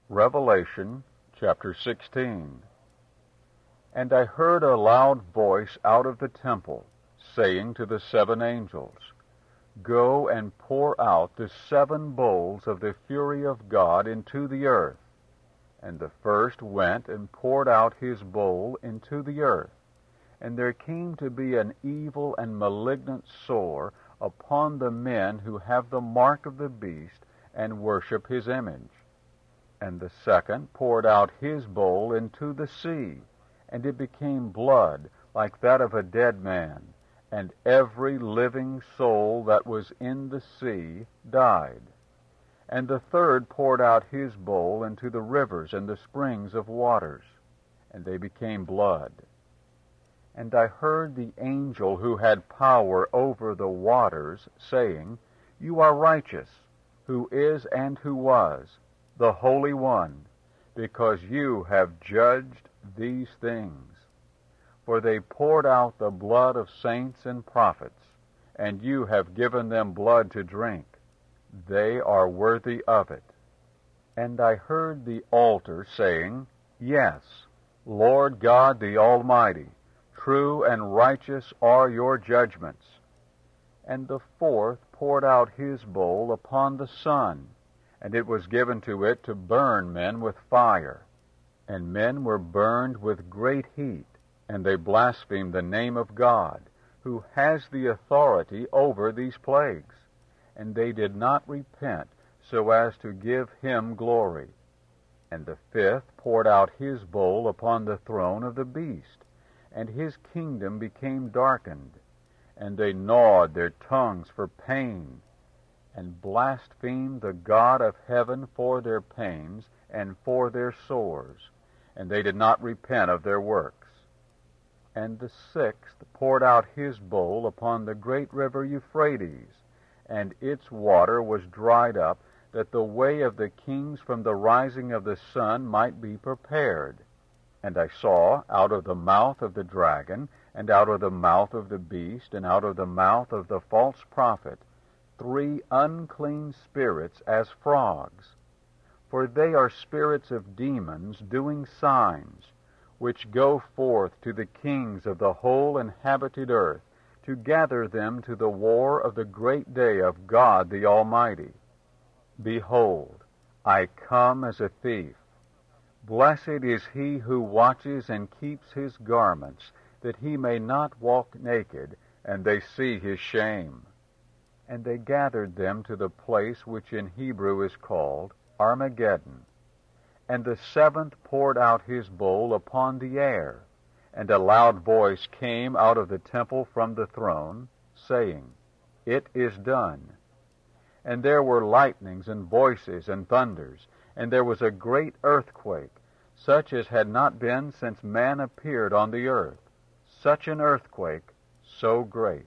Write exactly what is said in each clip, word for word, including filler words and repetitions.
Revelation chapter sixteen. And I heard a loud voice out of the temple, saying to the seven angels, Go and pour out the seven bowls of the fury of God into the earth. And the first went and poured out his bowl into the earth. And there came to be an evil and malignant sore upon the men who have the mark of the beast and worship his image. And the second poured out his bowl into the sea, and it became blood like that of a dead man, and every living soul that was in the sea died. And the third poured out his bowl into the rivers and the springs of waters, and they became blood. And I heard the angel who had power over the waters saying, You are righteous, who is and who was, the Holy One, because you have judged these things. For they poured out the blood of saints and prophets, and you have given them blood to drink. They are worthy of it. And I heard the altar saying, Yes, Lord God the Almighty, true and righteous are your judgments. And the fourth poured out his bowl upon the sun, and it was given to it to burn men with fire. And men were burned with great heat, and they blasphemed the name of God, who has the authority over these plagues. And they did not repent so as to give him glory. And the fifth poured out his bowl upon the throne of the beast, and his kingdom became darkened. And they gnawed their tongues for pain, and blasphemed the God of heaven for their pains and for their sores, and they did not repent of their works. And the sixth poured out his bowl upon the great river Euphrates, and its water was dried up, that the way of the kings from the rising of the sun might be prepared. And I saw out of the mouth of the dragon, and out of the mouth of the beast, and out of the mouth of the false prophet, three unclean spirits as frogs. For they are spirits of demons doing signs, which go forth to the kings of the whole inhabited earth, to gather them to the war of the great day of God the Almighty. Behold, I come as a thief. Blessed is he who watches and keeps his garments, that he may not walk naked, and they see his shame. And they gathered them to the place which in Hebrew is called Armageddon. And the seventh poured out his bowl upon the air, and a loud voice came out of the temple from the throne, saying, It is done. And there were lightnings and voices and thunders, and there was a great earthquake, such as had not been since man appeared on the earth, such an earthquake, so great.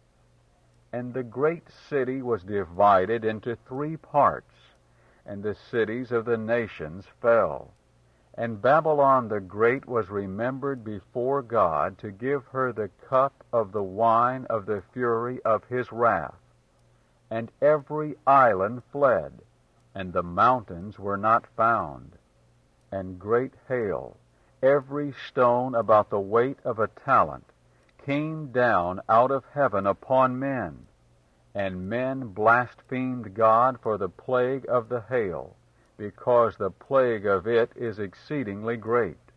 And the great city was divided into three parts, and the cities of the nations fell. And Babylon the great was remembered before God to give her the cup of the wine of the fury of his wrath. And every island fled, and the mountains were not found. And great hail, every stone about the weight of a talent, came down out of heaven upon men, and men blasphemed God for the plague of the hail, because the plague of it is exceedingly great.